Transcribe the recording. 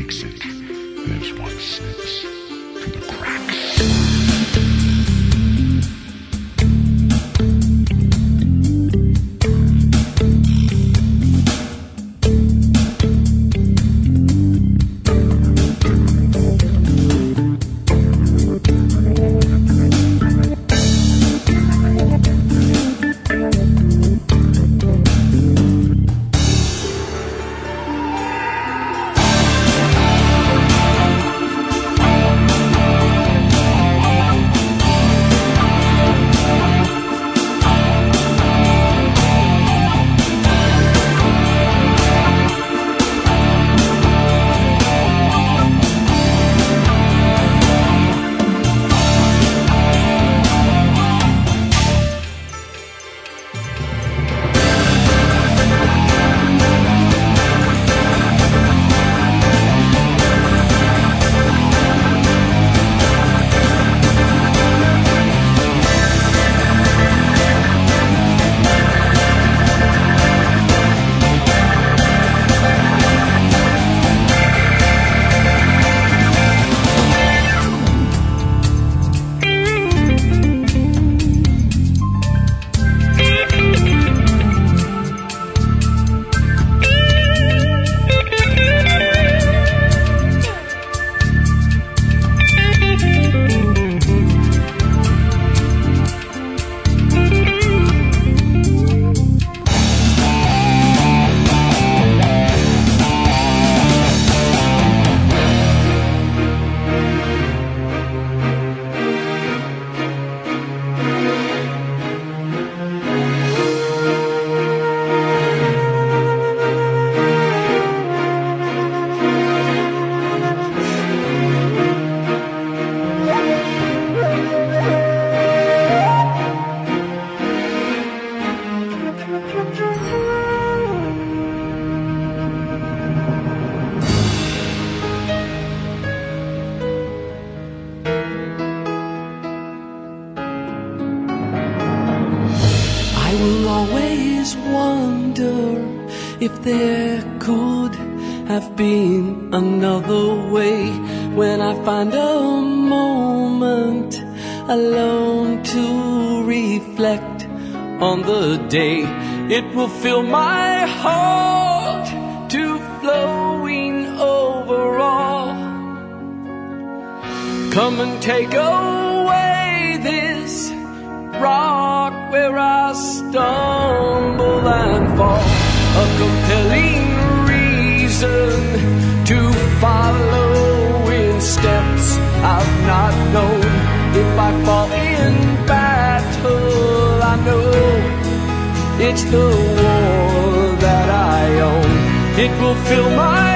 makes it. There's one slips through the cracks. If there could have been another way, when I find a moment alone to reflect on the day, it will fill my heart to flowing over all. Come and take away this rock where I stumble and fall. A compelling reason to follow in steps I've not known. If I fall in battle, I know it's the war that I own. It will fill my